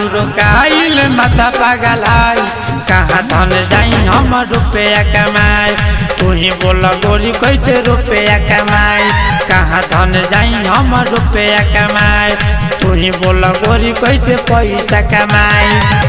बालू रोकाइल माथा पगलाई कहाँ धन जाई हम रुपया कमाए। तू ही बोला गोरी कैसे रुपया कमाए, कहाँ धन जाई हम रुपया कमाए। तू ही बोला गोरी कैसे पैसा कमाए।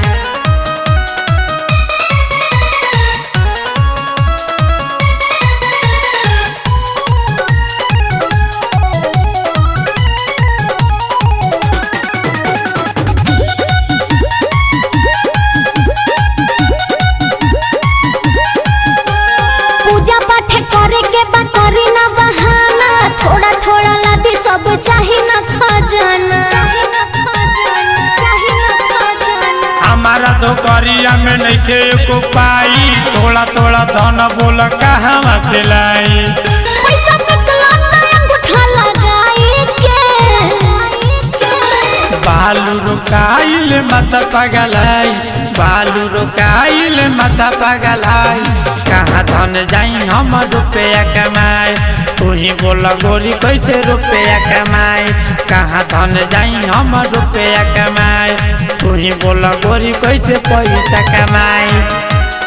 पूजा पाठ करे के बा करी ना बहाना, थोड़ा थोड़ा लादी सब चाही ना खजाना। हमारा तो करिया में नहीं के को पाई, थोड़ा थोड़ा धन बोल कहाँ से लाई। पैसा निकला ना अंगूठा लगाई के। बालू रोकाइल माथा पगलाई, बालू रोकाइल माथा पगलाई कहाँ धन जाई हम रुपया कमाए। तू ही बोला गोरी कैसे रुपया कमाए, कहाँ धन जाई हम रुपया कमाए। तू ही बोला गोरी कैसे पैसा कमाए।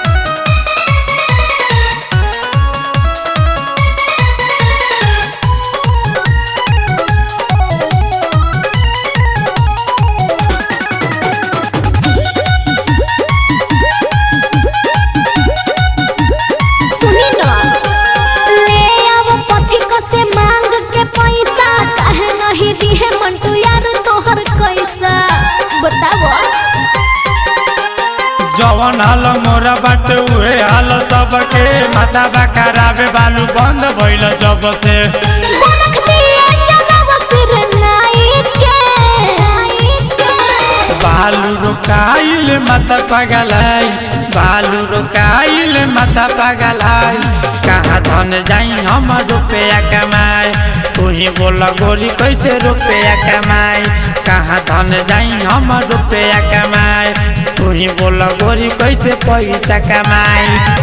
जवन हाल मोरा बाटे उहे हाल सबके, माथा बकरावे बालू बंद भइल जब से। बालू रोकाइल माथा पगलाई, बालू रोकाइल माथा पगलाई कहाँ धन जाई हम रुपया कमाए। तू ही बोला गोरी कैसे रुपया कमाए, कहाँ धन जाई हम रुपया कमाए। तू ही बोला गोरी कैसे पैसा कमाए।